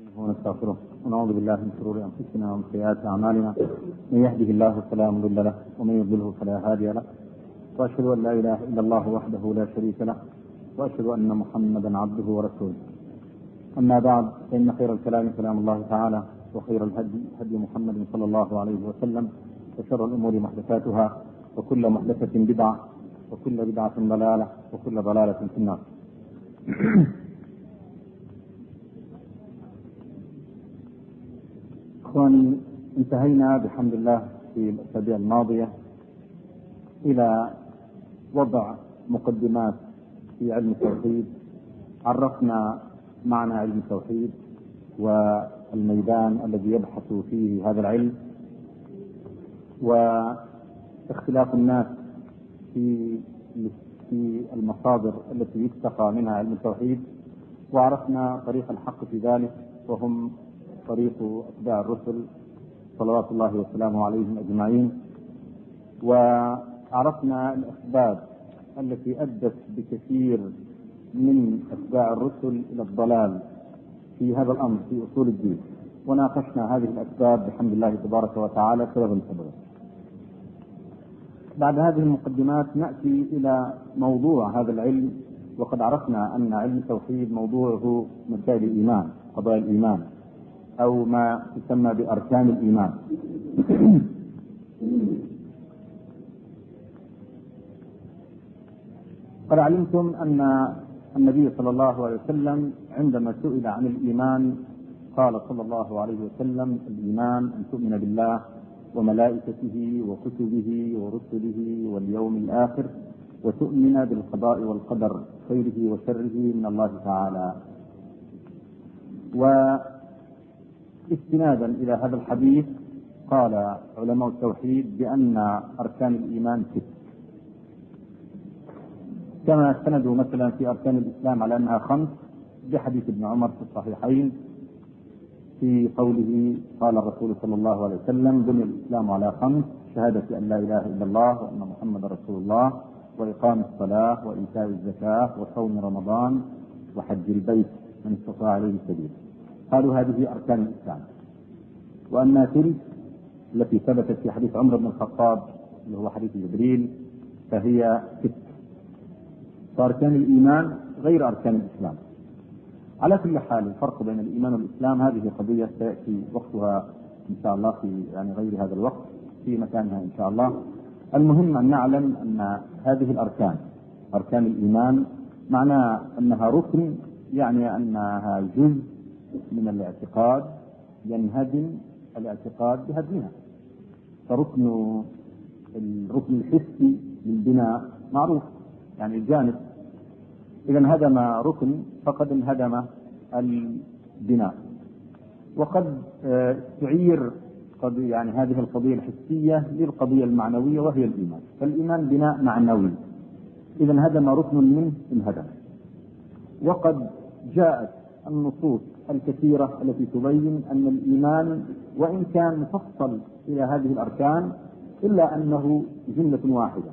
نستعينه ونستغفره ونعوذ بالله من شرور انفسنا ومن سيئات اعمالنا، من يهده الله فلا مضل له ومن يضلله فلا هادي له، واشهد ان لا اله الا الله وحده لا شريك له، واشهد ان محمدا عبده ورسوله. اما بعد، فان خير الكلام كلام الله تعالى، وخير الهدي هدي محمد صلى الله عليه وسلم، وشر الامور محدثاتها، وكل محدثه بدعه، وكل بدعه ضلاله، وكل ضلاله في النار. إخواني، انتهينا بحمد الله في الأسابيع الماضية إلى وضع مقدمات في علم التوحيد. عرفنا معنى علم التوحيد والميدان الذي يبحث فيه هذا العلم، واختلاف الناس في المصادر التي يستقى منها علم التوحيد، وعرفنا طريق الحق في ذلك، وهم طريق أتباع الرسل صلوات الله وسلامه عليهم أجمعين. وعرفنا الأسباب التي أدت بكثير من أتباع الرسل إلى الضلال في هذا الأمر في أصول الدين، وناقشنا هذه الأسباب بحمد الله تبارك وتعالى سببا. بعد هذه المقدمات نأتي إلى موضوع هذا العلم، وقد عرفنا أن علم التوحيد موضوعه مسائل الإيمان، قضايا الإيمان، أو ما يسمى بأركان الإيمان. قد علمتم أن النبي صلى الله عليه وسلم عندما سئل عن الإيمان قال صلى الله عليه وسلم: الإيمان أن تؤمن بالله وملائكته وكتبه ورسله واليوم الآخر، وتؤمن بالقضاء والقدر خيره وشره من الله تعالى. واستنادا إلى هذا الحديث قال علماء التوحيد بأن أركان الإيمان 6، كما استندوا مثلا في أركان الإسلام على أنها 5 بحديث ابن عمر في الصحيحين في قوله: قال الرسول صلى الله عليه وسلم: بني الإسلام على 5: شهادة أن لا إله إلا الله وأن محمد رسول الله، وإقام الصلاة، وإيتاء الزكاة، وصوم رمضان، وحج البيت من استطاع عليه سبيل. قالوا هذه أركان الإسلام. وأما تلك التي ثبتت في حديث عمر بن الخطاب اللي هو حديث جبريل فهي 6. فأركان الإيمان غير أركان الإسلام. على كل حال، الفرق بين الإيمان والإسلام هذه قضية سيأتي وقتها إن شاء الله في غير هذا الوقت في مكانها إن شاء الله. المهم أن نعلم أن هذه الأركان، أركان الإيمان، معناه أنها ركن، يعني أنها جزء من الاعتقاد ينهدم الاعتقاد بهدمها. فركن الركن الحسي للبناء معروف، يعني الجانب إذا انهدم ركن فقد انهدم البناء. وقد تعير يعني هذه القضية الحسية للقضية المعنوية وهي الإيمان. فالإيمان بناء معنوي، إذا انهدم ركن منه انهدم. وقد جاءت النصوص الكثيرة التي تبين أن الإيمان وإن كان مفصل إلى هذه الأركان إلا أنه جملة واحدة.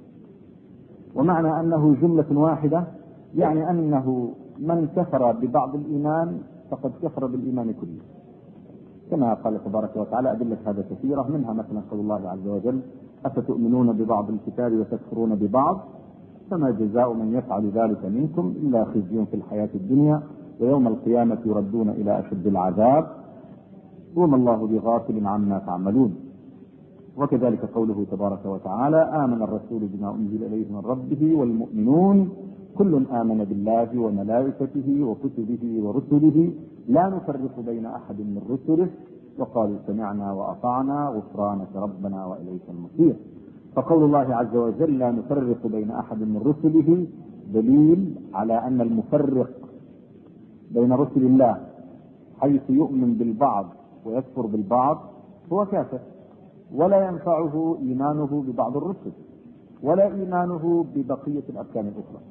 ومعنى أنه جملة واحدة يعني أنه من كفر ببعض الإيمان فقد كفر بالإيمان كله، كما قال تبارك وتعالى أدلة هذا كثيرة، منها مثلا قول الله عز وجل: أفتؤمنون ببعض الكتاب وتكفرون ببعض، فما جزاء من يفعل ذلك منكم إلا خزي في الحياة الدنيا ويوم القيامة يردون إلى أشد العذاب وما الله بغافل عما تعملون. وكذلك قوله تبارك وتعالى: آمن الرسول بما أنزل إليه من ربه والمؤمنون كل آمن بالله وملائكته وكتبه ورسله لا نفرق بين أحد من رسله وقالوا سمعنا وأطعنا غفرانك ربنا وإليك المصير. فقول الله عز وجل لا نفرق بين أحد من رسله دليل على أن المفرق بين رسل الله حيث يؤمن بالبعض ويكفر بالبعض هو كافر، ولا ينفعه إيمانه ببعض الرسل ولا إيمانه ببقية الأركان الأخرى.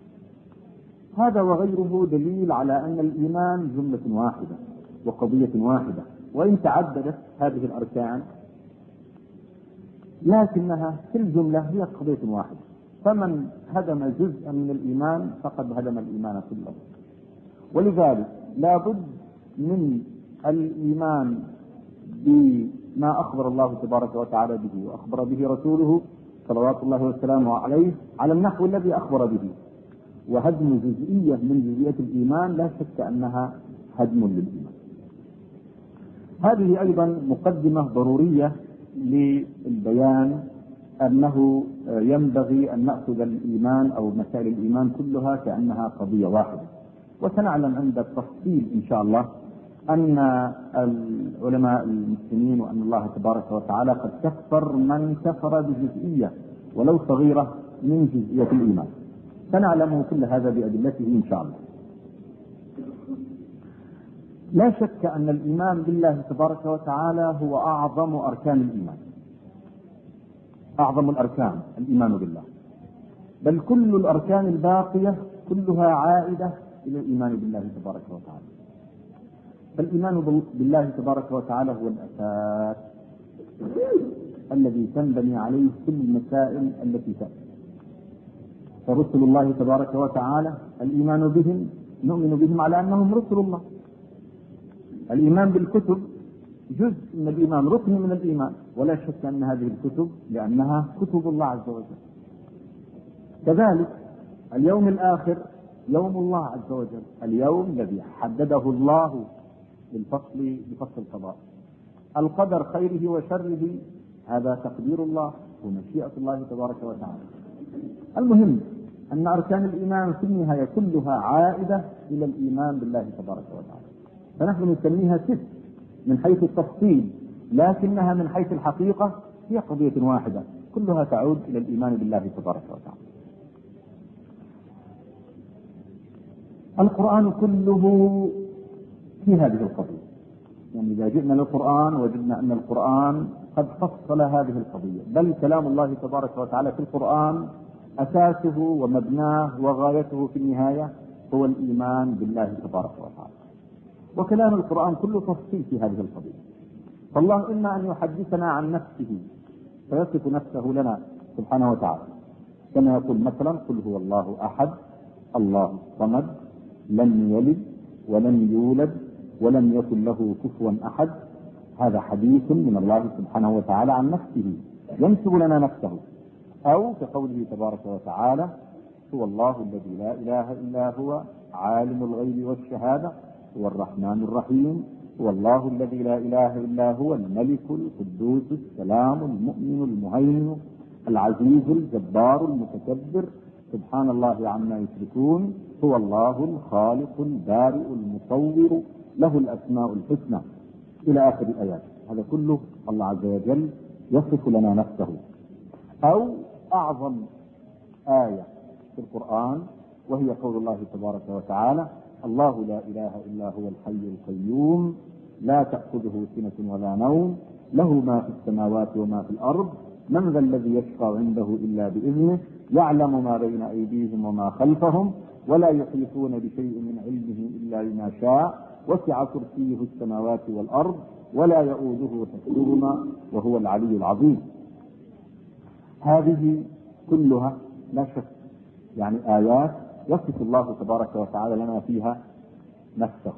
هذا وغيره دليل على أن الإيمان جملة واحدة وقضية واحدة، وإن تعددت هذه الأركان لكنها في الجملة هي قضية واحدة. فمن هدم جزءا من الإيمان فقد هدم الإيمان كله. ولذلك لا بد من الإيمان بما أخبر الله تبارك وتعالى به وأخبر به رسوله صلوات الله وسلامه عليه على النحو الذي أخبر به، وهدم جزئية من جزئيات الإيمان لا شك أنها هدم للإيمان. هذه أيضا مقدمة ضرورية للبيان أنه ينبغي أن نأخذ الإيمان أو مسائل الإيمان كلها كأنها قضية واحدة. وسنعلم عند التفصيل إن شاء الله أن العلماء المسلمين وأن الله تبارك وتعالى قد كفر من كفر بجزئية ولو صغيرة من جزئية الإيمان. سنعلم كل هذا بأدلته إن شاء الله. لا شك أن الإيمان بالله تبارك وتعالى هو أعظم أركان الإيمان، أعظم الأركان الإيمان بالله، بل كل الأركان الباقية كلها عائدة إلى الإيمان بالله تبارك وتعالى. فالإيمان بالله تبارك وتعالى هو الأساس الذي تنبني عليه كل المسائل التي تأتي. فرسل الله تبارك وتعالى الإيمان بهم نؤمن بهم على أنهم رسل الله. الإيمان بالكتب جزء من الإيمان، ركن من الإيمان، ولا شك أن هذه الكتب لأنها كتب الله عز وجل. كذلك اليوم الآخر يوم الله عز وجل، اليوم الذي حدده الله لفصل القضاء. القدر خيره وشره هذا تقدير الله ومشيئة الله تبارك وتعالى. المهم أن أركان الإيمان في النهاية كلها عائدة إلى الإيمان بالله تبارك وتعالى، فنحن نسميها ست من حيث التفصيل، لكنها من حيث الحقيقة هي قضية واحدة كلها تعود إلى الإيمان بالله تبارك وتعالى. القرآن كله في هذه القضية، يعني إذا جئنا للقرآن وجدنا أن القرآن قد فصل هذه القضية، بل كلام الله تبارك وتعالى في القرآن أساسه ومبناه وغايته في النهاية هو الإيمان بالله تبارك وتعالى. وكلام القرآن كله تفصيل في هذه القضية. فالله إما أن يحدثنا عن نفسه فيصف نفسه لنا سبحانه وتعالى، كما يقول مثلا قل هو الله أحد الله الصمد لم يلد ولم يولد ولم يكن له كفوا أحد. هذا حديث من الله سبحانه وتعالى عن نفسه ينسب لنا نفسه. أو كقوله تبارك وتعالى هو الله الذي لا إله إلا هو عالم الغيب والشهادة هو الرحمن الرحيم هو الله الذي لا إله إلا هو الملك القدوس السلام المؤمن المهيمن العزيز الجبار المتكبر سبحان الله عما يشركون هو الله الخالق البارئ المصور له الأسماء الحسنى إلى آخر الآيات. هذا كله الله عز وجل يصف لنا نفسه. أو أعظم آية في القرآن وهي قول الله تبارك وتعالى الله لا إله إلا هو الحي القيوم لا تأخذه سنة ولا نوم له ما في السماوات وما في الأرض من ذا الذي يشفع عنده إلا بإذنه يعلم ما بين أيديهم وما خلفهم ولا يحيطون بشيء من علمه إلا بما شاء وسع كرسيه السماوات والأرض ولا يؤوده حفظهما وهو العلي العظيم. هذه كلها لا شك يعني آيات يصف الله تبارك وتعالى لنا فيها نفسه.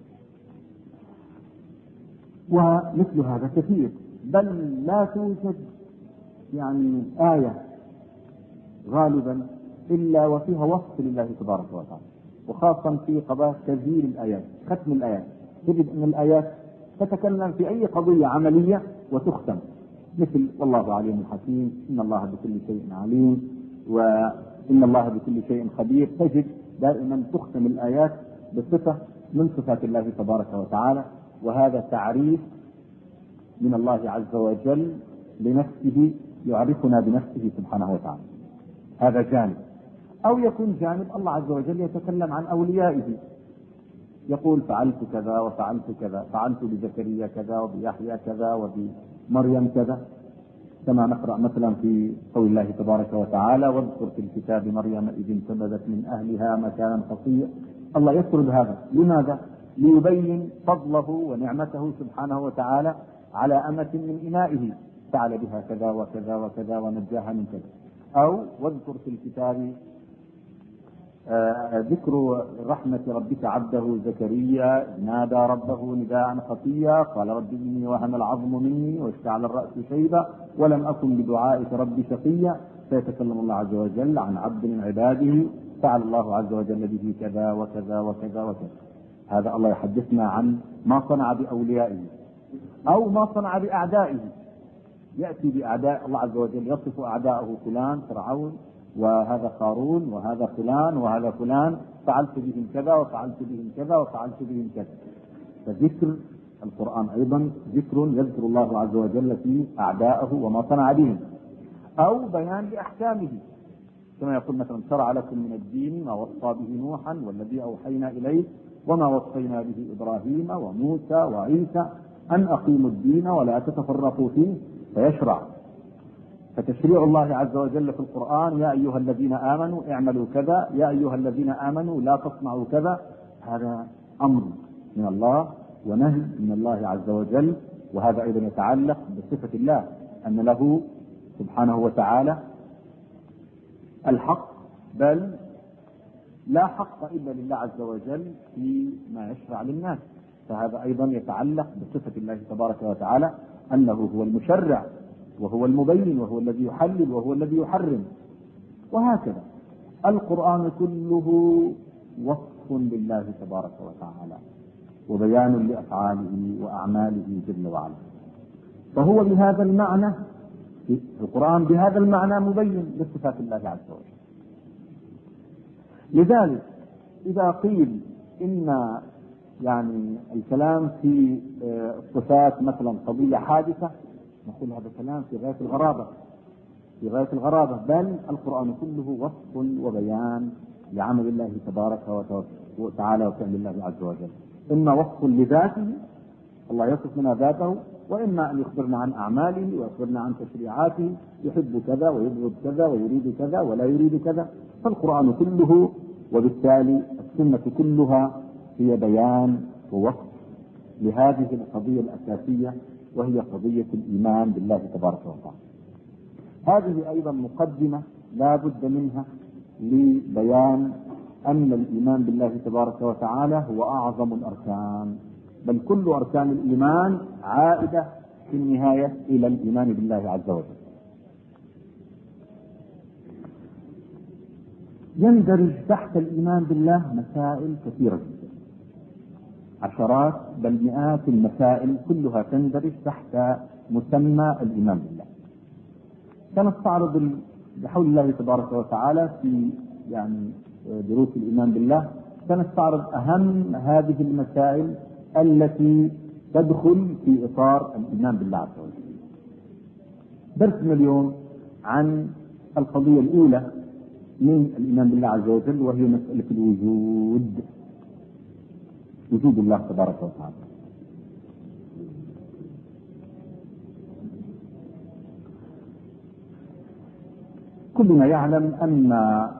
ومثل هذا كثير، بل لا توجد يعني آية غالبا إلا وفيها وصف لله تبارك وتعالى، وخاصة في قضايا تسجيل الآيات ختم الآيات. تجد أن الآيات تتكلم في أي قضية عملية وتختم، مثل والله عليم حكيم إن الله بكل شيء عليم وإن الله بكل شيء خبير. تجد دائما تختم الآيات بصفة من صفات الله تبارك وتعالى، وهذا تعريف من الله عز وجل لنفسه يعرفنا بنفسه سبحانه وتعالى. هذا جانب. أو يكون جانب الله عز وجل يتكلم عن أوليائه يقول فعلت كذا وفعلت كذا، فعلت بزكريا كذا وبيحيى كذا وبمريم كذا، كما نقرأ مثلا في قول الله تبارك وتعالى واذكر في الكتاب مريم إذ انتبذت من أهلها مكانا قصيا. الله يسرد هذا لماذا؟ ليبين فضله ونعمته سبحانه وتعالى على أمة من إنائه فعل بها كذا وكذا وكذا ونجاها من كذا. أو واذكر في الكتاب ذكر رحمة ربك عبده زكريا نادى ربه نداء خفيا قال رب إني وهن العظم مني واشتعل الرأس شيبا ولم أكن بدعائك رب شقيا. فيتكلم الله عز وجل عن عبد من عباده فعل الله عز وجل به كذا وكذا وكذا وكذا. هذا الله يحدثنا عن ما صنع بأوليائه أو ما صنع بأعدائه. يأتي بأعداء الله عز وجل يصف أعداءه فلان فرعون وهذا قارون وهذا فلان وهذا فلان فعلت بهم كذا وفعلت بهم كذا وفعلت بهم كذا. فذكر القرآن أيضا ذكر يذكر الله عز وجل في أعداءه وما صنع بهم أو بيان لأحكامه كما يقول مثلا شرع لكم من الدين ما وصى به نوحا والذي أوحينا إليه وما وصينا به إبراهيم وموسى وعيسى أن أقيموا الدين ولا تتفرقوا فيه فيشرع. فتشريع الله عز وجل في القرآن يا أيها الذين آمنوا اعملوا كذا يا أيها الذين آمنوا لا تصنعوا كذا. هذا أمر من الله ونهي من الله عز وجل. وهذا أيضا يتعلق بصفة الله أن له سبحانه وتعالى الحق بل لا حق إلا لله عز وجل فيما يشرع للناس. فهذا أيضا يتعلق بصفة الله تبارك وتعالى أنه هو المشرع وهو المبين وهو الذي يحلل وهو الذي يحرم. وهكذا القرآن كله وصف لله تبارك وتعالى وبيان لأفعاله وأعماله جل وعلا. فهو بهذا المعنى في القرآن بهذا المعنى مبين لصفات الله عز وجل. لذلك إذا قيل إن يعني الكلام في الصفات مثلا قضية حادثة نقول هذا كلام في غاية الغرابة في غاية الغرابة. بل القرآن كله وصف وبيان لعمل الله تبارك وتعالى وفعل الله عز وجل. إما وصف لذاته الله يصف لنا ذاته وإما أن يخبرنا عن أعماله ويخبرنا عن تشريعاته يحب كذا ويبغض كذا ويريد كذا ولا يريد كذا. فالقرآن كله وبالتالي السنة كلها هي بيان ووصف لهذه القضية الأساسية وهي قضية الإيمان بالله تبارك وتعالى. هذه أيضا مقدمة لا بد منها لبيان أن الإيمان بالله تبارك وتعالى هو أعظم الأركان بل كل أركان الإيمان عائدة في النهاية إلى الإيمان بالله عز وجل. يندرج تحت الإيمان بالله مسائل كثيرة جدا عشرات بل مئات المسائل كلها تندرج تحت مسمى الإيمان بالله. سنستعرض بحول الله تبارك وتعالى في يعني دروس الإيمان بالله سنستعرض أهم هذه المسائل التي تدخل في إطار الإيمان بالله عز وجل. درسنا اليوم عن القضية الأولى من الإيمان بالله عز وجل وهي مسألة الوجود وجود الله تبارك وتعالى. كلنا يعلم أن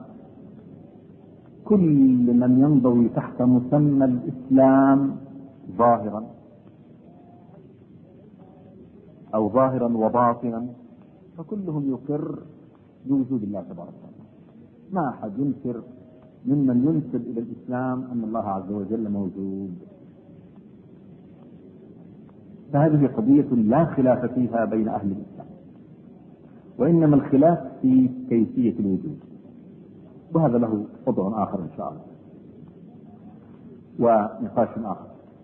كل من ينضوي تحت مسمى الإسلام ظاهرا أو ظاهرا وباطنا فكلهم يقر بوجود الله تبارك وتعالى. ما أحد ينكر ممن ينسب إلى الإسلام أن الله عز وجل موجود. فهذه قضية لا خلاف فيها بين أهل الإسلام وإنما الخلاف في كيفية الوجود وهذا له موضوع آخر إن شاء الله ونقاش آخر.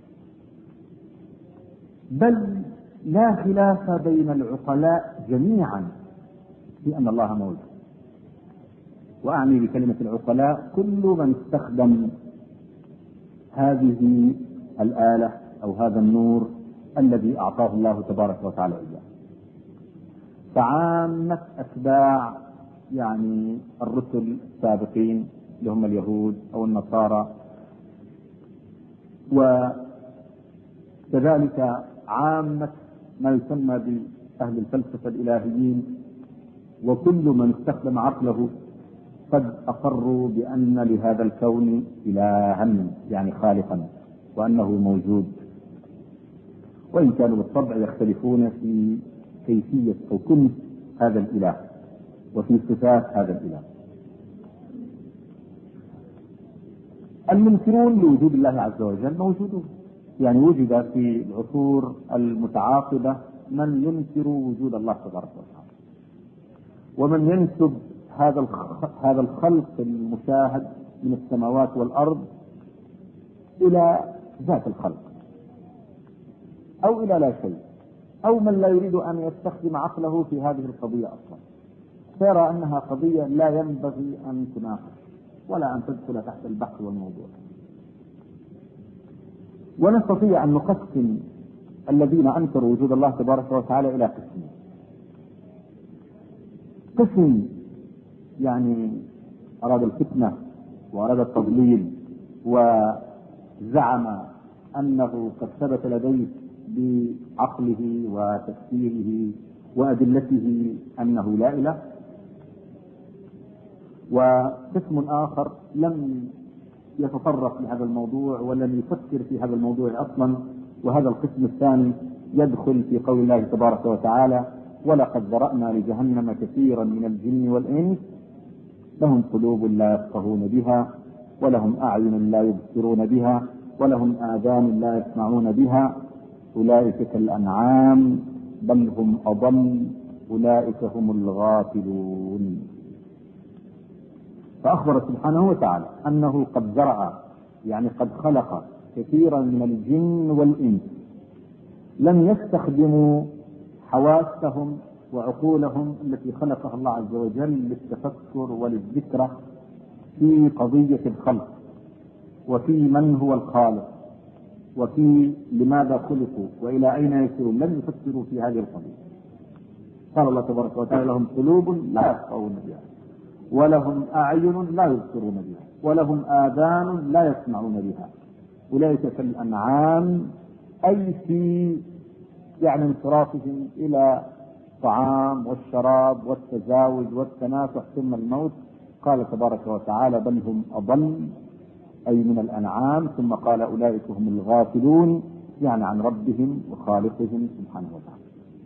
بل لا خلاف بين العقلاء جميعا في أن الله موجود. وأعني بكلمة العقلاء كل من استخدم هذه الآلة أو هذا النور الذي أعطاه الله تبارك وتعالى إياه. فعامة أتباع يعني الرسل السابقين اللي هم اليهود أو النصارى وكذلك عامة ما يسمى بأهل الفلسفة الإلهيين وكل من استخدم عقله قد أقروا بأن لهذا الكون إلها يعني خالقا وأنه موجود وإن كانوا بالطبع يختلفون في كيفية أو كنه هذا الإله وفي صفات هذا الإله. المنكرون لوجود الله عز وجل موجودون، يعني وجد في العصور المتعاقبة من ينكر وجود الله تبارك وتعالى، ومن ينسب هذا الخلق المشاهد من السماوات والأرض إلى ذات الخلق أو إلى لا شيء، أو من لا يريد أن يستخدم عقله في هذه القضية أصلا، فيرى أنها قضية لا ينبغي أن تناقش ولا أن تدخل تحت البحث والموضوع. ونستطيع أن نقسم الذين أنكروا وجود الله تبارك وتعالى إلى قسمين. قسم يعني أراد الفتنة وأراد التضليل وزعم أنه قد ثبت لديه بعقله وتفسيره وأدلته أنه لا إله، وقسم آخر لم يتطرق لهذا الموضوع ولم يفكر في هذا الموضوع أصلا، وهذا القسم الثاني يدخل في قول الله تبارك وتعالى: ولقد ذرأنا لجهنم كثيرا من الجن والإنس لهم قلوب لا يفقهون بها ولهم أعين لا يبصرون بها ولهم آذان لا يسمعون بها أولئك كالأنعام بل هم أضل أولئك هم الغافلون. فأخبر سبحانه وتعالى أنه قد ذرأ، يعني قد خلق كثيرا من الجن والإنس لم يستخدموا حواسهم وعقولهم التي خلقها الله عز وجل للتفكر وللذكرى في قضية الخلق وفي من هو الخالق وفي لماذا خلقوا وإلى أين يسيرون، لم يفكروا في هذه القضية. قال الله تبارك وتعالى: لهم قلوب لا يفقهون بها ولهم أعين لا يبصرون بها ولهم آذان لا يسمعون بها أولئك كالأنعام، أي في يعني انصرافهم إلى الطعام والشراب والتزاوج والتناسح ثم الموت. قال تبارك وتعالى: بل هم أضل، أي من الأنعام، ثم قال: أولئك هم الغافلون، يعني عن ربهم وخالقهم سبحانه وتعالى.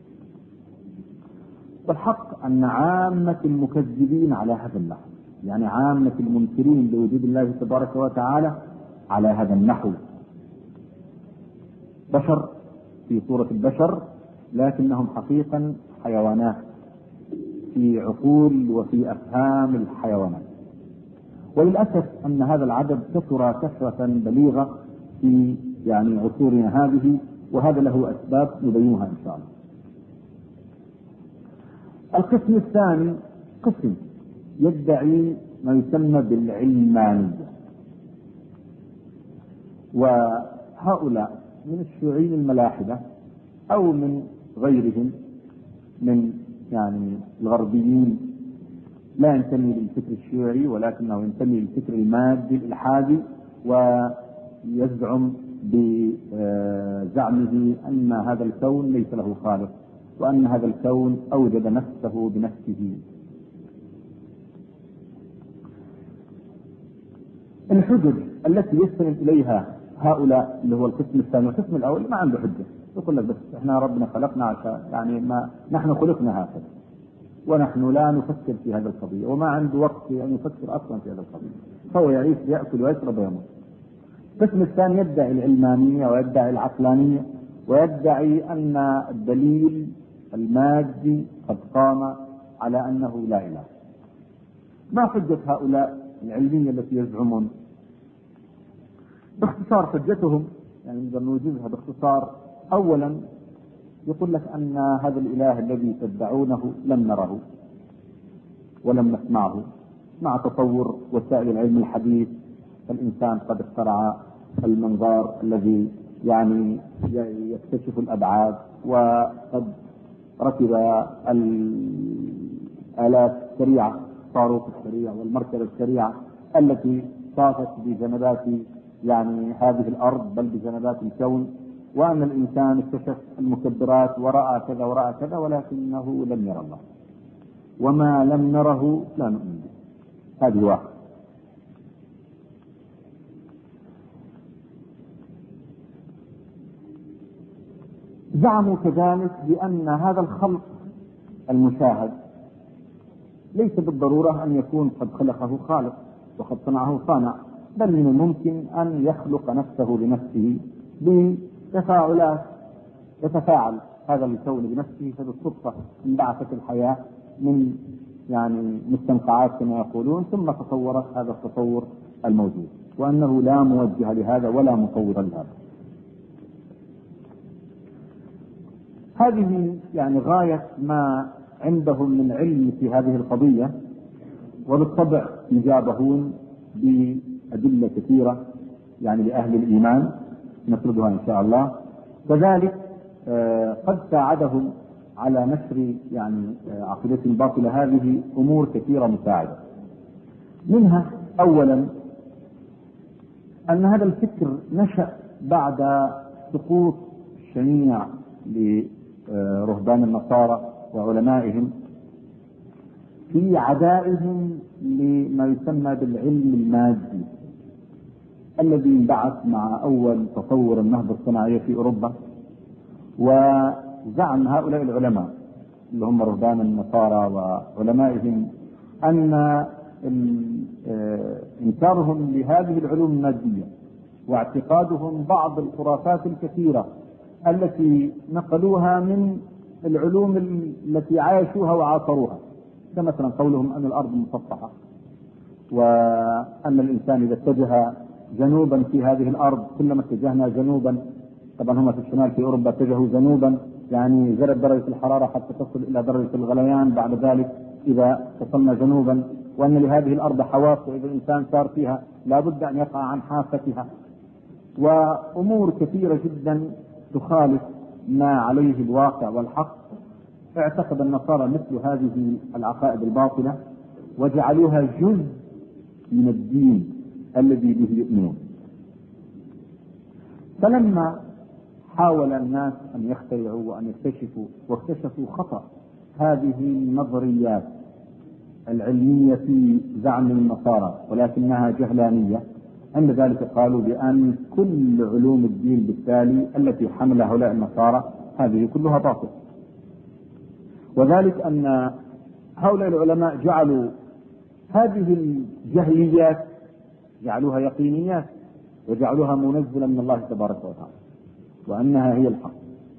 والحق أن عامة المكذبين على هذا النحو، يعني عامة المنكرين لوجود الله تبارك وتعالى على هذا النحو، بشر في صورة البشر، لكنهم حقيقة حيوانات في عقول وفي أفهام الحيوانات. وللأسف أن هذا العدد كثر كثرة بليغة في يعني عصورنا هذه، وهذا له أسباب نبينها إن شاء الله. القسم الثاني قسم يدعي ما يسمى بالعلمانية، وهؤلاء من الشيوعيين الملاحدة أو من غيرهم من يعني الغربيين، لا ينتمي للفكر الشيوعي ولكنه ينتمي للفكر المادي الإلحادي، ويزعم بزعمه أن هذا الكون ليس له خالق وأن هذا الكون أوجد نفسه بنفسه. الحجج التي يستند إليها هؤلاء اللي هو القسم الثاني، والقسم الأول ما عنده حجة، يقول لك بس احنا ربنا خلقنا عشان يعني ما نحن خلقنا هكذا ونحن لا نفكر في هذه القضية، وما عنده وقت أن يفكر أصلا في هذه القضية، فهو يعيش يأكل ويشرب ويموت. القسم الثاني يدعي العلمانية ويدعي العقلانية ويدعي أن الدليل المادي قد قام على أنه لا إله. ما حجة هؤلاء العلمية التي يزعمون؟ باختصار حجتهم يعني نقدر نوجزها باختصار. أولا يقول لك أن هذا الإله الذي تدعونه لم نره ولم نسمعه، مع تطور وسائل العلم الحديث الإنسان قد اخترع المنظار الذي يعني يكتشف الأبعاد، وقد ركب الآلات السريعة، الصاروخ السريع والمركبة السريعة التي طافت بجنبات يعني هذه الأرض بل بجنبات الكون، وأن الإنسان اكتشف المكبرات ورأى كذا ورأى كذا، ولكنه لم يرى الله، وما لم نره لا نؤمن به. هذه واحد. زعموا كذلك بأن هذا الخلق المشاهد ليس بالضرورة أن يكون قد خلقه خالق وقد صنعه صانع، بل من الممكن أن يخلق نفسه بنفسه بتفاعلات، يتفاعل هذا الكون بنفسه، فبالصدفة انبعثت الحياة من مستنقعات كما يقولون، ثم تصورت هذا التصور الموجود، وأنه لا موجه لهذا ولا مصور لهذا. هذه غاية ما عندهم من علم في هذه القضية، وبالطبع يجابهون بأدلة كثيرة لأهل الإيمان نسردها إن شاء الله. كذلك قد ساعدهم على نشر عقيدة باطلة هذه أمور كثيرة مساعدة. منها أولا أن هذا الفكر نشأ بعد سقوط الشنيع لرهبان النصارى وعلمائهم في عدائهم لما يسمى بالعلم المادي الذي انبعث مع أول تطور النهضة الصناعية في أوروبا. وزعم هؤلاء العلماء اللي هم رهبان النصارى وعلمائهم أن إنكارهم لهذه العلوم المادية واعتقادهم بعض الخرافات الكثيرة التي نقلوها من العلوم التي عاشوها وعاصروها، كمثلا قولهم أن الأرض مسطحة، وأن الإنسان إذا اتجه جنوبا في هذه الأرض كلما اتجهنا جنوبا، طبعا هم في الشمال في أوروبا اتجهوا جنوبا زادت درجة الحرارة حتى تصل إلى درجة الغليان بعد ذلك إذا وصلنا جنوبا، وأن لهذه الأرض حواف، وإذا الإنسان صار فيها لابد أن يقع عن حافتها، وأمور كثيرة جدا تخالف ما عليه الواقع والحق. اعتقد النصارى مثل هذه العقائد الباطلة وجعلوها جزء من الدين الذي به يؤمنون. فلما حاول الناس أن يخترعوا وأن يكتشفوا واكتشفوا خطأ هذه النظريات العلمية في زعم النصارى ولكنها جهلانية، عند ذلك قالوا بأن كل علوم الدين بالتالي التي حمل هؤلاء النصارى هذه كلها باطل، وذلك أن هؤلاء العلماء جعلوا هذه الجهليات جعلوها يقينيات، وجعلوها منزلة من الله تبارك وتعالى، وأنها هي الحق.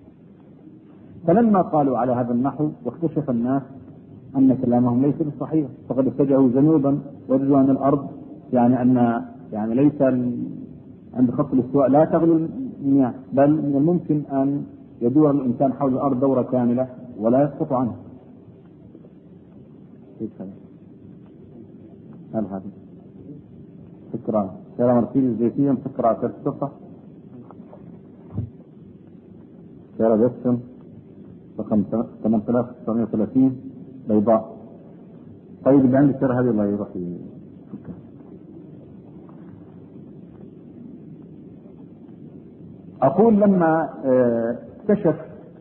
فلما قالوا على هذا النحو واكتشف الناس أن كلامهم ليس بالصحيح، فقد اتجهوا جنوبا وجدوا أن الأرض أن ليس عند خط الاستواء لا تغلو المياه، بل من الممكن أن يدور الإنسان حول الأرض دورة كاملة ولا يسقط عنها. هذا فكرة سيارة مرسيدس زيتية مسكرة على الصفحة، سيارة جيكسون رقم 8930 بيضاء. طيب اللي عندي السيارة هذه الله يروح يفكها. أقول لما اكتشف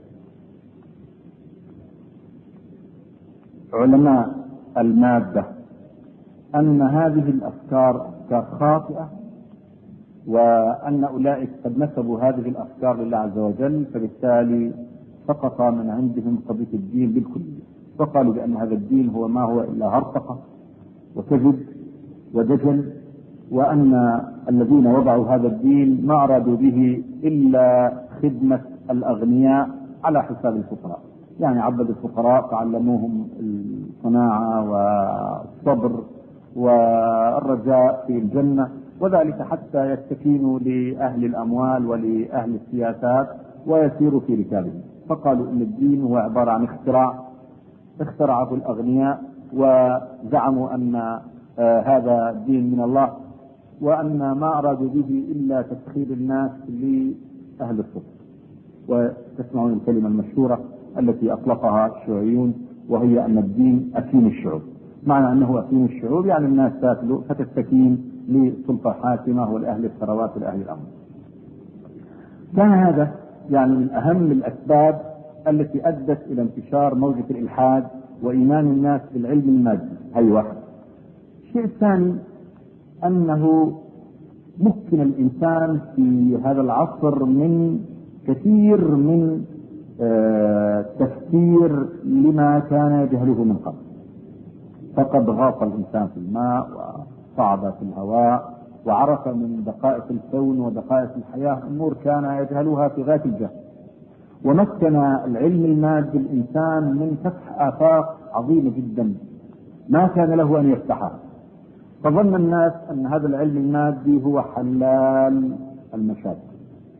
علماء المادة أن هذه الأفكار خاطئة، وأن أولئك قد نسبوا هذه الأفكار لله عز وجل، فبالتالي سقط من عندهم قضية الدين بالكلية، وقالوا بأن هذا الدين هو ما هو إلا هرطقة وكذب ودجل، وأن الذين وضعوا هذا الدين ما أرادوا به إلا خدمة الأغنياء على حساب الفقراء، عبدوا الفقراء فعلموهم الصناعة والصبر والرجاء في الجنة، وذلك حتى يستكينوا لأهل الأموال ولأهل السياسات ويسيروا في ركابهم. فقالوا إن الدين هو عبارة عن اخترعه الأغنياء، وزعموا أن هذا الدين من الله، وأن ما أرادوا به إلا تسخير الناس لأهل الصدق. وتسمعون الكلمة المشهورة التي أطلقها الشيوعيون، وهي أن الدين أثيم الشعوب. معنى أنه أثيم الشعوب الناس تاكل فتستكين لسلطة حاكمة ولأهل الثروات ولأهل الأمر. كان هذا من أهم الأسباب التي أدت إلى انتشار موجة الإلحاد وإيمان الناس بالعلم المادي. هي واحد. الشيء الثاني أنه ممكن الإنسان في هذا العصر من كثير من تفسير لما كان يجهله من قبل، فقد غاص الإنسان في الماء وصعد في الهواء وعرف من دقائق الكون ودقائق الحياة أمور كان يجهلها في غاية الجهل، ومكن العلم المادي الإنسان من فتح آفاق عظيمة جدا ما كان له أن يفتحها. فظن الناس أن هذا العلم المادي هو حلال المشاكل،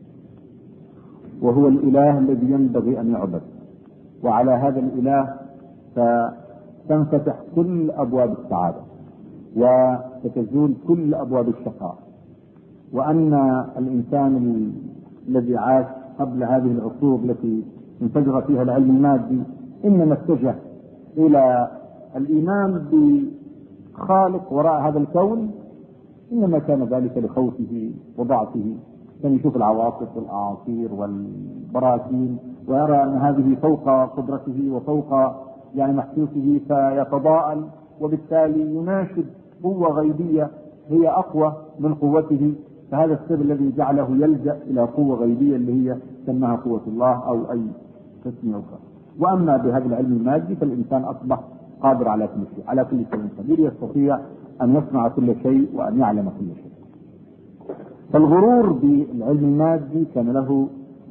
وهو الإله الذي ينبغي أن يعبد، وعلى هذا الإله فتنفتح كل أبواب السعادة وتزول كل أبواب الشقاء، وأن الإنسان الذي عاش قبل هذه العصور التي انفجر فيها العلم المادي إنما اتجه إلى الإيمان بخالق وراء هذا الكون، إنما كان ذلك لخوفه وضعفه، كان يشوف العواصف والأعاصير والبراكين ويرى أن هذه فوق قدرته وفوق محسوسه، فيتضاءل وبالتالي يناشد قوة غيبية هي أقوى من قوته. فهذا السر الذي جعله يلجأ إلى قوة غيبية اللي هي سماها قوة الله أو أي تسمية أخرى. وأما بهذا العلم المادي فالإنسان أصبح قادر على كل شيء، على كل شيء قدير، يستطيع أن يصنع كل شيء وأن يعلم كل شيء. فالغرور بالعلم المادي كان له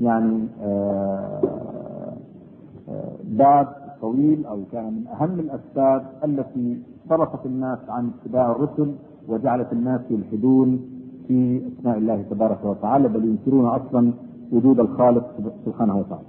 باب طويل، أو كان من أهم الأسباب التي صرفت الناس عن اتباع الرسل وجعلت الناس يلحدون في أسماء الله تبارك وتعالى، بل ينكرون أصلا وجود الخالق سبحانه وتعالى.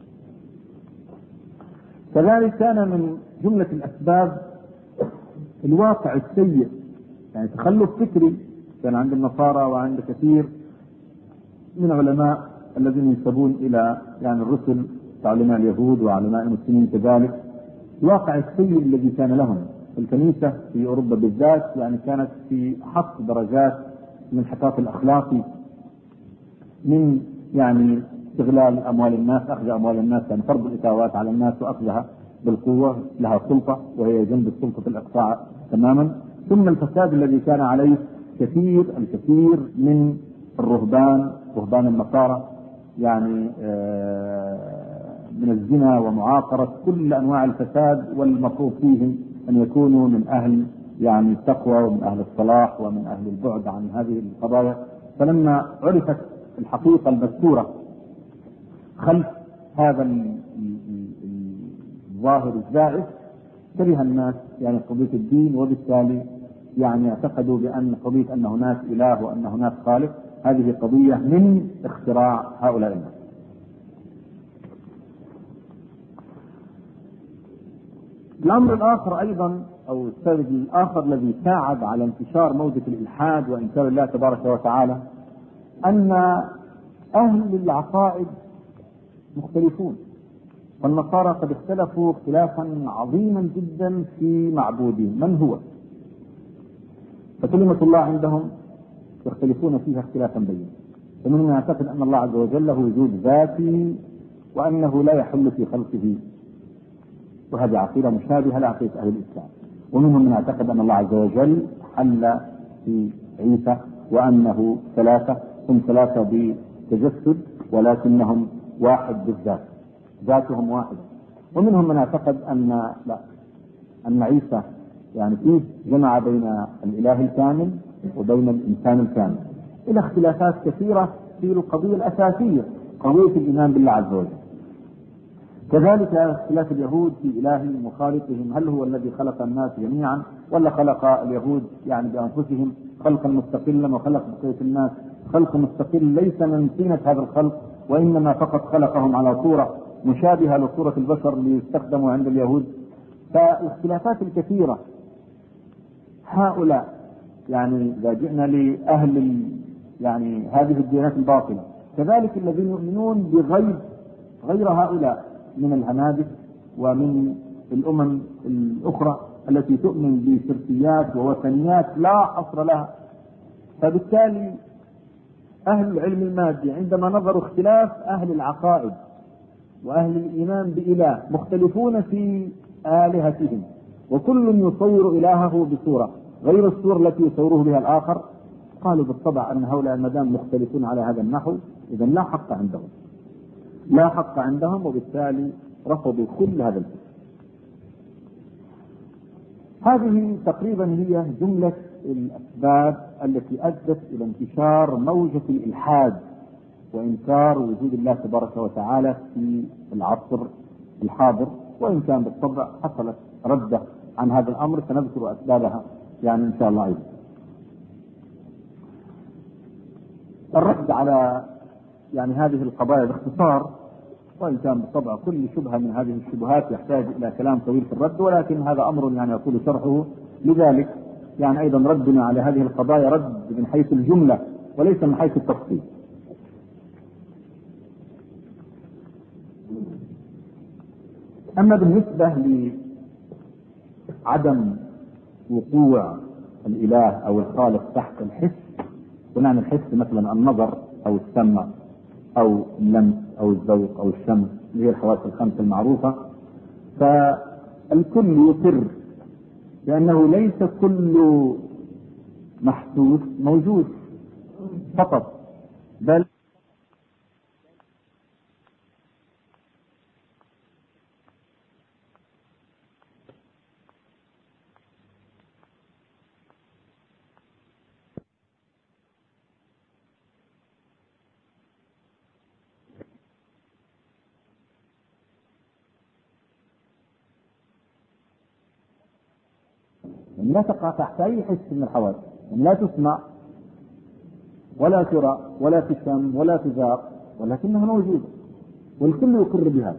كذلك كان من جملة الأسباب الواقع السيء، تخلف فكري كان عند النصارى وعند كثير من علماء الذين ينسبون إلى الرسل كعلماء اليهود وعلماء المسلمين كذلك. الواقع السيء الذي كان لهم الكنيسة في أوروبا بالذات كانت في حق درجات من الانحطاط الأخلاقي، من استغلال أموال الناس، أخذ أموال الناس، فرض الإتاوات على الناس وأخذها بالقوة، لها سلطة وهي جنب السلطة الإقطاع تماما. ثم الفساد الذي كان عليه الكثير من الرهبان النصارى، من الزنا ومعاقرة كل أنواع الفساد، والمفروض فيهم أن يكونوا من أهل التقوى ومن أهل الصلاح ومن أهل البعد عن هذه القضايا. فلما عرفت الحقيقة المذكورة خلف هذا الظاهر الزائف، كره الناس قضية الدين، وبالتالي اعتقدوا بأن قضية أن هناك إله وأن هناك خالق هذه قضية من اختراع هؤلاء الناس. الأمر الآخر أيضا، أو السبب الآخر الذي ساعد على انتشار موجة الإلحاد وإنكار الله تبارك وتعالى، أن أهل العقائد مختلفون، والنصارى قد اختلفوا اختلافا عظيما جدا في معبودهم من هو، فكلمة الله عندهم يختلفون فيها اختلافا بينا. فمنهم يعتقد أن الله عز وجل له وجود ذاتي وأنه لا يحل في خلقه، وهذه عقيدة مشابهة لعقيدة أهل الإسلام. ومنهم من يعتقد أن الله عز وجل حل في عيسى وأنه ثلاثة، هم ثلاثة بتجسد ولكنهم واحد بالذات، ذاتهم واحدة. ومنهم من يعتقد أن عيسى فيه جمع بين الإله الكامل وبين الإنسان الكامل، إلى اختلافات كثيرة في القضية الأساسية، قضية الإيمان بالله عز وجل. كذلك اختلاف اليهود في إلههم وخالقهم، هل هو الذي خلق الناس جميعا ولا خلق اليهود بأنفسهم خلقا مستقلا، وخلق بقية الناس خلق مستقل ليس من طينة هذا الخلق، وإنما فقط خلقهم على صورة مشابهة لصورة البشر ليستخدموا عند اليهود. فالاختلافات الكثيرة هؤلاء إذا جئنا لأهل هذه الديانات الباطلة، كذلك الذين يؤمنون بغيب غير هؤلاء من الهنادك ومن الأمم الأخرى التي تؤمن بشركيات ووثنيات لا حصر لها. فبالتالي أهل العلم المادي عندما نظروا اختلاف أهل العقائد وأهل الإيمان بإله مختلفون في آلهتهم، وكل يصور إلهه بصورة غير الصورة التي يصوره بها الآخر، قالوا بالطبع أن هؤلاء المدام مختلفون على هذا النحو إذن لا حق عندهم، وبالتالي رفضوا كل هذا الفكر. هذه تقريبا هي جملة الأسباب التي أدت إلى انتشار موجة الإلحاد وإنكار وجود الله تبارك وتعالى في العصر الحاضر، وإن كان بالطبع حصلت ردة عن هذا الأمر سنذكر أسبابها يعني إن شاء الله أيضا. الرد على يعني هذه القضايا باختصار، وإن كان بالطبع كل شبهة من هذه الشبهات يحتاج إلى كلام طويل في الرد، ولكن هذا أمر يعني يطول شرحه، لذلك يعني أيضا ردنا على هذه القضايا رد من حيث الجملة وليس من حيث التفصيل. أما بالنسبة لعدم وقوع الإله أو الخالق تحت الحس، ونعني الحس مثلا النظر أو السمع أو اللمس أو الذوق أو الشم اللي هي الحواس الخمس المعروفة، فالكل يقر لأنه ليس كل محسوس موجود فقط، بل لا تقع تحت أي حس من الحواس، لا تسمع ولا ترى ولا تشم ولا تذاق، ولكنها موجودة والكل يقر بها.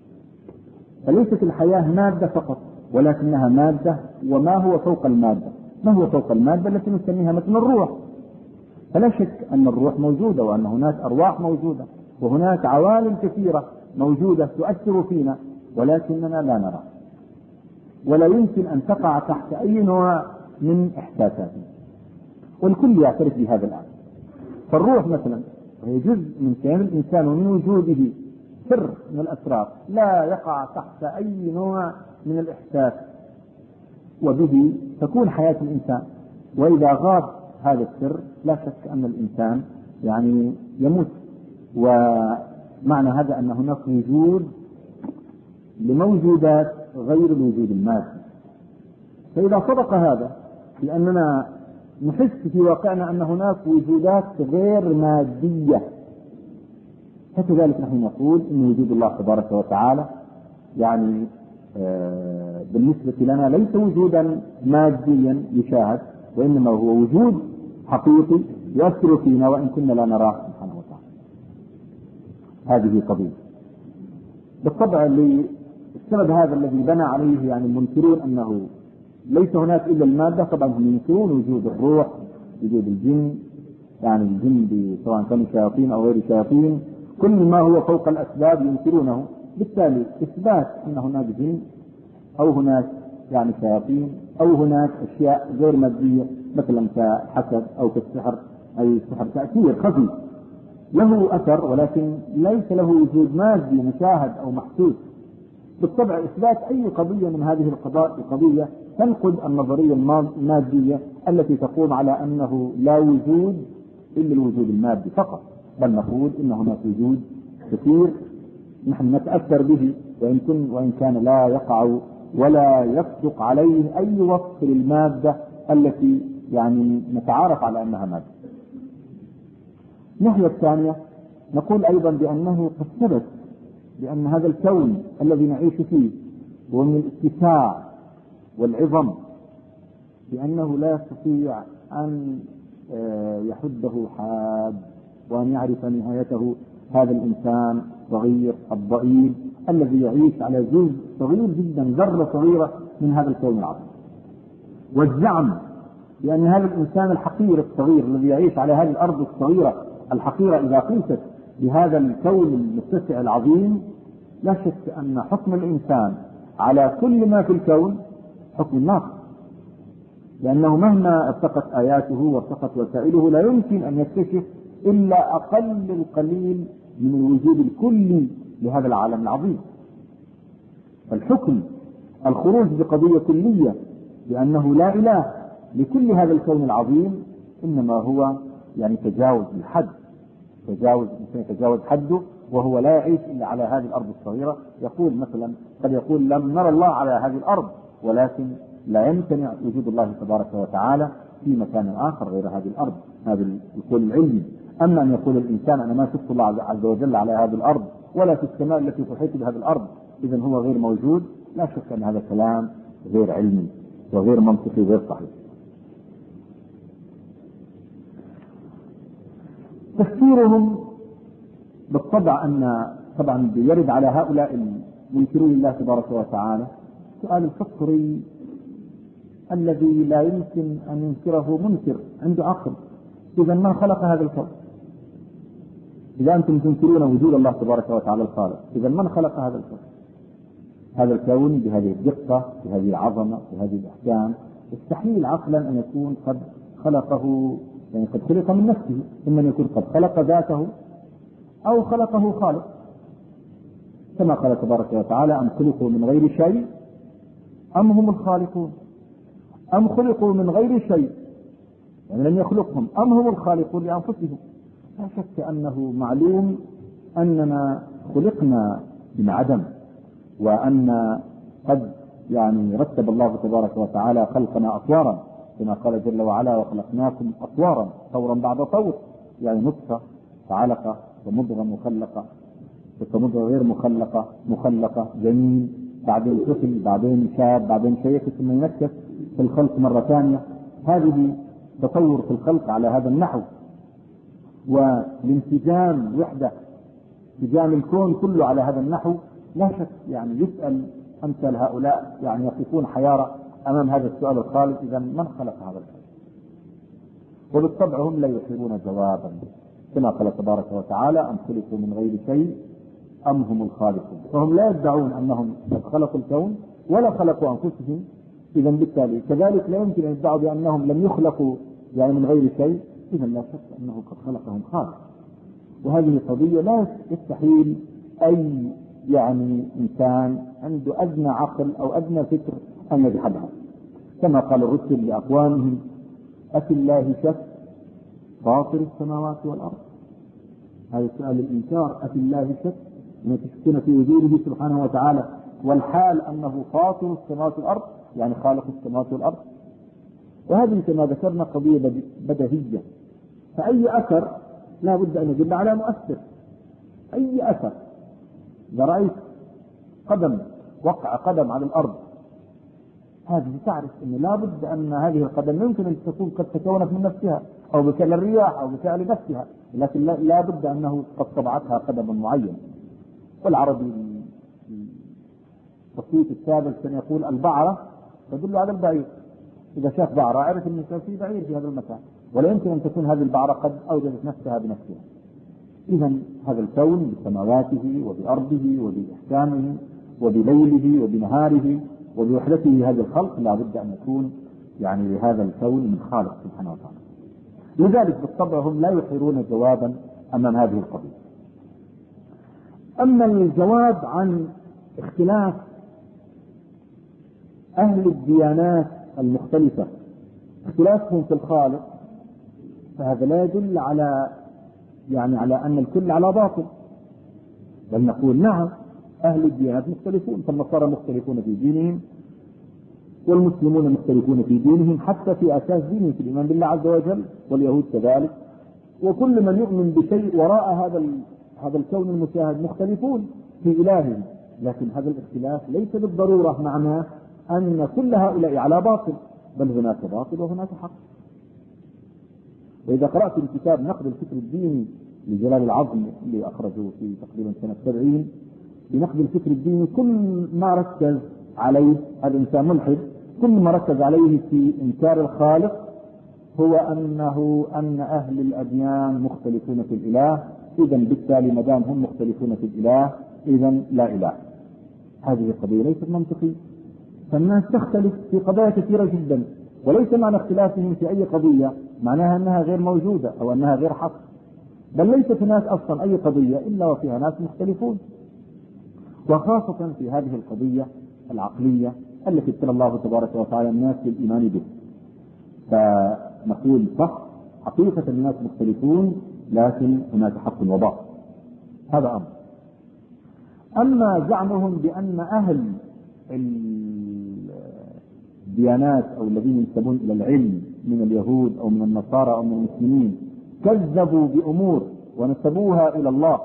فليست الحياة مادة فقط، ولكنها مادة وما هو فوق المادة. ما هو فوق المادة التي نسميها مثل الروح؟ فلا شك أن الروح موجودة، وأن هناك أرواح موجودة، وهناك عوالم كثيرة موجودة تؤثر فينا، ولكننا لا نرى، ولا يمكن أن تقع تحت أي نوع من إحساساتنا، والكل يعترف بهذا الآن. فالروح مثلا وهي جزء من كيان الإنسان ومن وجوده سر من الأسرار، لا يقع تحت أي نوع من الإحساس، وبه تكون حياة الإنسان. وإذا غاب هذا السر لا شك أن الإنسان يعني يموت. ومعنى هذا أن هناك وجود لموجودات غير الوجود المادي. فإذا صدق هذا لأننا نحس في واقعنا أن هناك وجودات غير مادية، فكذلك نحن نقول أن وجود الله تبارك وتعالى يعني بالنسبة لنا ليس وجودا ماديا يشاهد، وإنما هو وجود حقيقي يؤثر فينا وإن كنا لا نراه سبحانه وتعالى. هذه قضية. بالطبع السبب هذا الذي بنى عليه يعني المنكرون أنه ليس هناك إلا المادة، طبعا هم ينكرون وجود الروح، وجود الجن، يعني الجن سواء كانوا شياطين أو غير شياطين، كل ما هو فوق الأسباب ينكرونه. بالتالي إثبات أن هناك جن أو هناك يعني شياطين أو هناك أشياء غير مادية مثلا كحسد أو كالسحر، أي السحر تأثير خفي له أثر ولكن ليس له وجود مادي مشاهد أو محسوس. بالطبع إثبات أي قضية من هذه القضية تنقض النظرية المادية التي تقوم على أنه لا وجود إلا الوجود المادي فقط، بل نقول إن هناك وجود كثير نحن نتأثر به وإن كان لا يقع ولا يصدق عليه أي وصف للمادة التي يعني نتعارف على أنها مادة. الناحية الثانية نقول أيضا بأنه قد ثبت بأن هذا الكون الذي نعيش فيه هو من الاتساع والعظم، بأنه لا يستطيع أن يحده حاد وأن يعرف نهايته هذا الإنسان الصغير الضئيل الذي يعيش على جزء صغير جدا، ذرة صغيرة من هذا الكون العظيم. والزعم بأن هذا الإنسان الحقير الصغير الذي يعيش على هذه الأرض الصغيرة الحقيرة إذا قيست بهذا الكون المتسع العظيم، لا شك أن حكم الإنسان على كل ما في الكون حكم الناقص، لأنه مهما ارتقت آياته وارتقت وسائله لا يمكن أن يكتشف إلا أقل القليل من الوجود الكلي لهذا العالم العظيم. فالحكم الخروج بقضية كلية بأنه لا إله لكل هذا الكون العظيم إنما هو يعني تجاوز الحد، يتجاوز حده، وهو لا يعيش إلا على هذه الأرض الصغيرة. يقول مثلا قد يقول لم نرى الله على هذه الأرض، ولكن لا يمتنع وجود الله تبارك وتعالى، في مكان آخر غير هذه الأرض. هذا القول العلمي. أما أن يقول الإنسان أنا ما شفت الله عز وجل على هذه الأرض ولا في السماء التي تحيط بهذه الأرض إذن هو غير موجود، لا شك أن هذا كلام غير علمي وغير منطقي وغير صحيح. تفسيرهم بالطبع أن طبعا يرد على هؤلاء المنكرون الله تبارك وتعالى سؤال الفطري الذي لا يمكن أن ينكره منكر عنده عقل. إذا من خلق هذا الكون؟ إذا أنتم تنكرون وجود الله تبارك وتعالى الخالق، إذا من خلق هذا الكون؟ هذا الكون بهذه الدقة بهذه العظمة بهذه الأحكام يستحيل عقلا أن يكون قد خلقه، يعني قد خلق من نفسه، إما أن يكون قد خلق ذاته أو خلقه خالق، كما قال تبارك وتعالى أم خلقوا من غير شيء أم هم الخالقون، أم خلقوا من غير شيء يعني لم يخلقهم، أم هم الخالقون لأنفسهم. لا شك أنه معلوم أننا خلقنا من عدم، وأن قد يعني رتب الله تبارك وتعالى خلقنا أطوارا كما قال جل وعلا وخلقناكم أطوارا طورا بعد طور، يعني نطفة فعلقة ومضغة مخلقة ومضغة غير مخلقة جنين بعدين طفل بعدين شاب بعدين شيخ ثم ينكس في الخلق مرة ثانية. هذه تطور في الخلق على هذا النحو، والانسجام وحدة انسجام الكون كله على هذا النحو. لا شك يعني يسأل أمثال هؤلاء يعني يقفون حيارى أمام هذا السؤال الخالد، إذا من خلق هذا الكون؟ وبالطبع هم لا يحيرون جوابا كما قال تبارك وتعالى أم خلقوا من غير شيء أم هم الخالقون. فهم لا يدعون أنهم قد خلقوا الكون ولا خلقوا أنفسهم، إذا بالتالي كذلك لا يمكن أن يدعوا بأنهم لم يخلقوا يعني من غير شيء، إذا لا شك أنه قد خلقهم خالق. وهذه قضية لا يستحيل أي يعني إنسان عنده أدنى عقل أو أدنى فكر أن يجحدها، كما قال الرسل لأقوامهم أفي الله شك فاطر السماوات والأرض. هذا سؤال الإنكار، أفي الله شك أن تشكون في وجوده سبحانه وتعالى والحال أنه فاطر السماوات والأرض يعني خالق السماوات والأرض. وهذه كما ذكرنا قضية بديهية، فأي أثر لا بد أن يدل على مؤثر. أي أثر إذا رأيت قدم وقع قدم على الأرض هذه تعرف أن لا بد أن هذه القدم يمكن أن تكون قد تكونت من نفسها أو بفعل الرياح أو بفعل نفسها، لكن لا بد أنه قد طبعتها قدم معين. والعربي البسيط السابق كان يقول البعرة تدل على البعير، إذا شاف بعرة عرف أن في بعير في هذا المكان، ولا يمكن أن تكون هذه البعرة قد أوجدت نفسها بنفسها. إذا هذا الكون بسماواته وبأرضه وبإحكامه وبليله وبنهاره وبوحدته هذا الخلق لا بد أن يكون يعني لهذا الكون من خالق سبحانه وتعالى. لذلك بالطبع هم لا يحيرون جوابا أمام هذه القضية. أما الجواب عن اختلاف أهل الديانات المختلفة اختلافهم في الخالق، فهذا لا يدل على يعني على أن الكل على باطل، بل نقول نعم أهل الديانات مختلفون، فالنصارى مختلفون في دينهم والمسلمون مختلفون في دينهم حتى في أساس دينهم في الإيمان بالله عز وجل، واليهود كذلك، وكل من يؤمن بشيء وراء هذا الكون المشاهد مختلفون في إلههم. لكن هذا الاختلاف ليس بالضرورة معناه أن كل هؤلاء على باطل، بل هناك باطل وهناك حق. وإذا قرأت الكتاب نقد الفكر الديني لجلال العظم اللي أخرجه في تقريبا سنة 70 في نقد الفكر الديني، كل ما ركز عليه الإنسان ملحد كل ما ركز عليه في إنكار الخالق هو أن أهل الأديان مختلفون في الإله، إذا بالتالي ما دام هم مختلفون في الإله إذا لا إله. هذه القضية ليست منطقية، فالناس تختلف في قضايا كثيرة جدا، وليس معنى اختلافهم في أي قضية معناها أنها غير موجودة أو أنها غير حق، بل ليس في الناس أصلا أي قضية إلا وفيها ناس مختلفون، وخاصة في هذه القضية العقلية التي ابتلى الله تبارك وتعالى الناس للإيمان به. فنقول صح حقيقة الناس مختلفون، لكن هناك حق وباطل، هذا أمر. أما زعمهم بأن أهل الديانات أو الذين ينتسبون إلى العلم من اليهود أو من النصارى أو من المسلمين كذبوا بأمور ونسبوها إلى الله،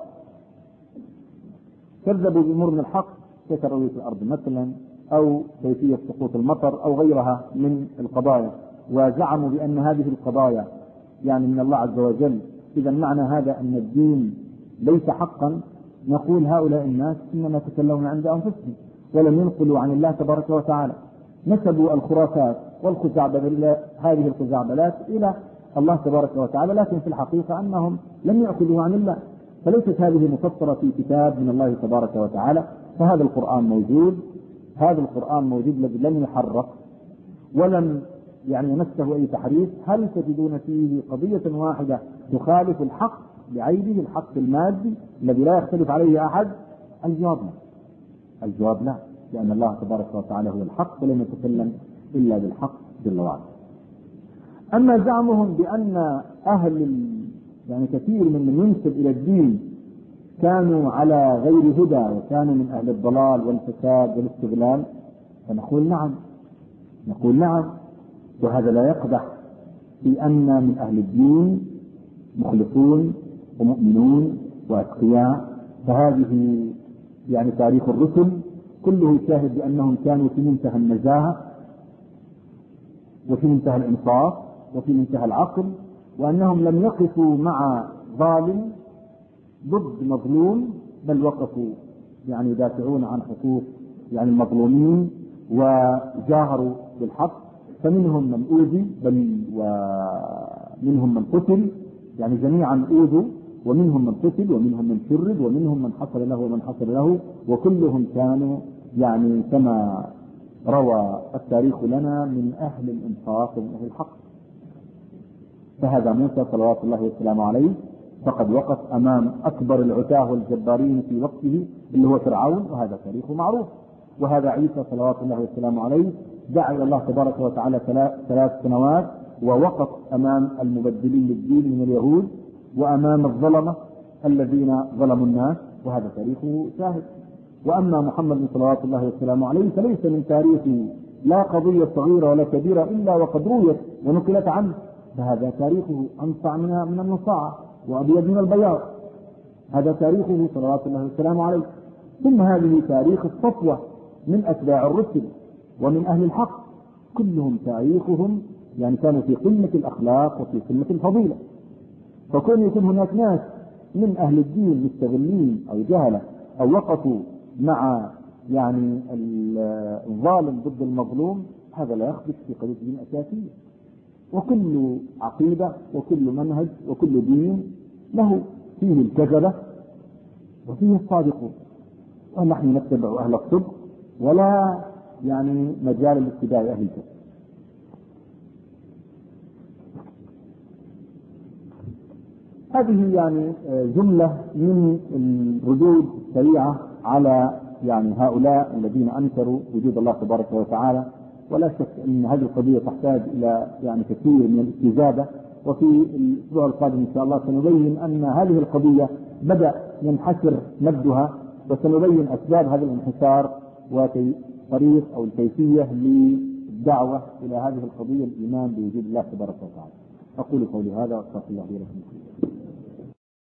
كذبوا بأمور من الحق كتروية الأرض مثلا، أو كيفية سقوط المطر أو غيرها من القضايا، وزعموا بأن هذه القضايا يعني من الله عز وجل، إذا معنى هذا أن الدين ليس حقا. نقول هؤلاء الناس إنما تكلمون عند أنفسهم ولم ينقلوا عن الله تبارك وتعالى، نسبوا الخرافات والخزعبلات هذه الخزعبلات إلى الله تبارك وتعالى، لكن في الحقيقة أنهم لم يأخذوا عن الله، فليست هذه مفسرة في كتاب من الله تبارك وتعالى. فهذا القرآن موجود، هذا القرآن موجود الذي لم يحرف ولم يعني يمسه أي تحريف. هل تجدون فيه قضية واحدة تخالف الحق بعينه، الحق المادي الذي لا يختلف عليه أحد؟ الجواب لا، الجواب لا، لأن الله تبارك وتعالى هو الحق ولم يتكلم إلا بالحق جل وعلا. أما زعمهم بأن أهل يعني كثير من ينسب إلى الدين كانوا على غير هدى وكانوا من أهل الضلال والفساد والاستغلال، فنقول نعم، نقول نعم، وهذا لا يقدح في أن من أهل الدين مخلصون ومؤمنون وأتقياء. فهذه يعني تاريخ الرسل كله شاهد بأنهم كانوا في منتهى النزاهة وفي منتهى الإنصاف وفي منتهى العقل، وأنهم لم يقفوا مع ظالم ضد مظلوم، بل وقفوا يعني يدافعون عن حقوق يعني المظلومين وجاهروا بالحق. فمنهم من أوذي بل ومنهم من قتل، يعني جميعا أوذوا، ومنهم من قتل ومنهم من شرد ومنهم من حصل له ومن حصل له، وكلهم كانوا يعني كما روى التاريخ لنا من أهل الإنصاف ومن أهل الحق. فهذا موسى صلوات الله وسلامه عليه فقد وقف أمام أكبر العتاه والجبارين في وقته اللي هو فرعون، وهذا تاريخه معروف. وهذا عيسى صلوات الله وسلامه عليه دعا إلى الله تبارك وتعالى 3 سنوات ووقف أمام المبدلين للدين من اليهود وأمام الظلمة الذين ظلموا الناس، وهذا تاريخه شاهد. وأما محمد صلوات الله وسلامه عليه فليس من تاريخه لا قضية صغيرة ولا كبيرة إلا وقد رويت ونقلت عنه، فهذا تاريخه أنصع من النصاعة وأبيض من البياض، هذا تاريخه صلوات الله وسلامه عليه. ثم هذه تاريخ الصفوة من أتباع الرسل ومن أهل الحق، كلهم تاريخهم يعني كانوا في قمة الأخلاق وفي قمة الفضيلة. فكون يكون هناك ناس من أهل الدين مستغلين أو جهلة أو وقفوا مع يعني الظالم ضد المظلوم، هذا لا يخدش في قضية الدين أساسية. وكل عقيدة وكل منهج وكل دين له فيه الكذبة وفيه الصادقون، ونحن نتبع أهل الصدق ولا يعني مجال لاتباع أهل الكذب. هذه يعني جملة من الردود السريعة على يعني هؤلاء الذين أنكروا وجود الله تبارك وتعالى. ولا شك أن هذه القضية تحتاج إلى يعني كثير من الاستجابة، وفي الأسبوع القادم إن شاء الله سنبين أن هذه القضية بدأ ينحسر مدها، وسنبين أسباب هذا الانحسار وطريق أو الكيفية للدعوة إلى هذه القضية، الإيمان بوجود الله تبارك وتعالى. أقول قولي هذا وأستغفر الله لي ولكم.